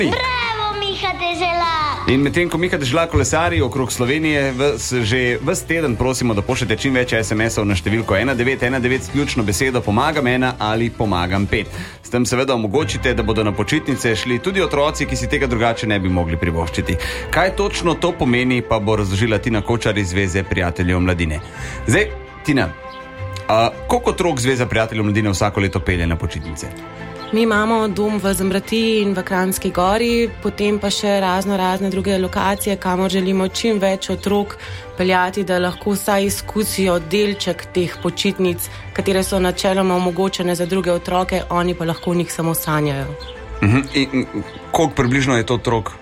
Bravo, Miha Deželak! In medtem, ko Miha Deželak kolesari okrog Slovenije, že ves teden prosimo, da pošljete čim več SMS-ov na številko 1919 s ključno besedo pomagam 1 ali pomagam 5. S tem seveda omogočite, da bodo na počitnice šli tudi otroci, ki si tega drugače ne bi mogli privoščiti. Kaj točno to pomeni, pa bo razložila Tina Kočar iz Zveze prijateljev mladine. Zdaj, Tina, koliko otrok Zveza prijateljev mladine vsako leto pelje na počitnice? Mi imamo dom v Zambratiji in v Kranjski Gori, potem pa še razne druge lokacije, kamor želimo čim več otrok peljati, da lahko vsaj izkusijo delček teh počitnic, katere so načeloma omogočene za druge otroke, oni pa lahko v njih samo sanjajo. In koliko približno je to otrok?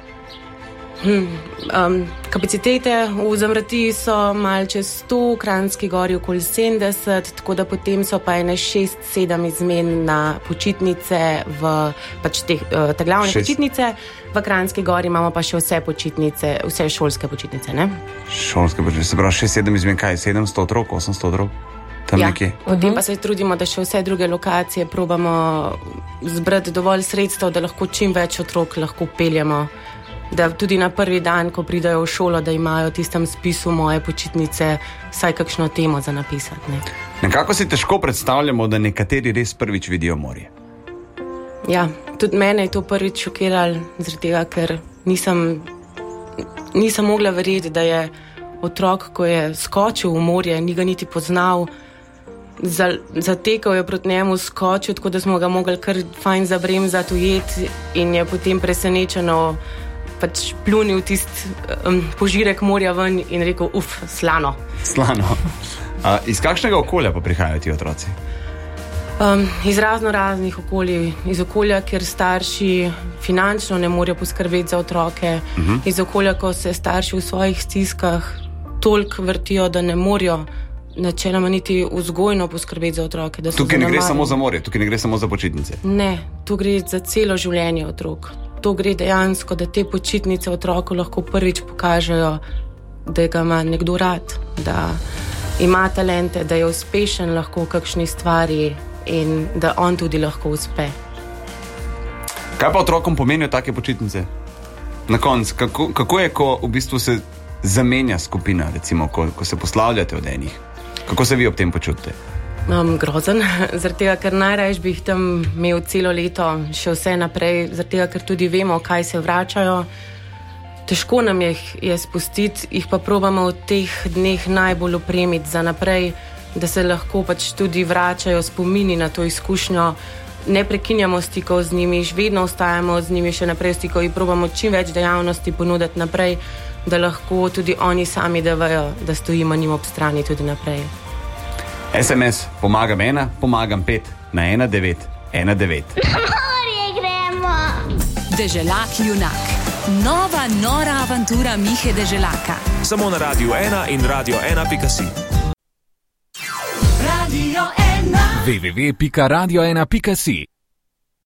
Kapacitete v Zambratiji so malo čez 100, v Kranjski Gori okoli 70, tako da potem so pa ene 6-7 izmen na počitnice, te glavne počitnice. V Kranjski Gori imamo pa še vse počitnice, vse šolske počitnice, ne? Šolske počitnice, se pravi 6-7 izmen, kaj? 700 otrok, 800 otrok? Tam nekje? Potem pa se trudimo, da še vse druge lokacije probamo zbrati dovolj sredstev, da lahko čim več otrok lahko peljemo. Da tudi na prvi dan, ko pridajo v šolo, da imajo v tistem spisu moje počitnice vsaj kakšno temo za napisati. Ne? Nekako si težko predstavljamo, da nekateri res prvič vidijo morje. Ja, tudi mene je to prvič šokiralo, zaradi tega, ker nisem mogla verjeti, da je otrok, ko je skočil v morje, ni ga niti poznal, zatekal je proti njemu, skočil, tako da smo ga mogli kar fajn zabremzati, ujeti in je potem presenečeno pljunil tist požirek morja ven in rekel, slano. Slano. Iz kakšnega okolja pa prihajajo ti otroci? Iz raznih okolij. Iz okolja, kjer starši finančno ne morejo poskrbeti za otroke. Iz okolja, ko se starši v svojih stiskah toliko vrtijo, da ne morejo načeloma niti vzgojno poskrbeti za otroke. Tukaj ne gre samo za morje, tukaj ne gre samo za počitnice. Ne, tu gre za celo življenje otrok. To gre dejansko, da te počitnice otroku lahko prvič pokažejo, da ga ima nekdo rad, da ima talente, da je uspešen lahko v kakšni stvari in da on tudi lahko uspe. Kaj pa otrokom pomenijo take počitnice? Na koncu, kako je, ko v bistvu se zamenja skupina, recimo, ko se poslavljate od enih? Kako se vi ob tem počutite? Grozen, zaradi tega, ker najrajš bi jih tam imel celo leto, še vse naprej, zaradi tega, ker tudi vemo, kaj se vračajo. Težko nam je spustiti, jih pa probamo v teh dneh najbolj opremiti za naprej, da se lahko tudi vračajo spomini na to izkušnjo. Ne prekinjamo stikov z njimi, vedno ostajamo z njimi še naprej v stikov in probamo čim več dejavnosti ponuditi naprej, da lahko tudi oni sami vejo, da stojimo njim ob strani tudi naprej. SMS pomagam 1, pomagam 5 na 1919. Morje gremo! Deželak junak. Nova nora avantura Mihe Deželaka. Samo na Radio 1 in radio1.si. Radio 1 www.radio1.si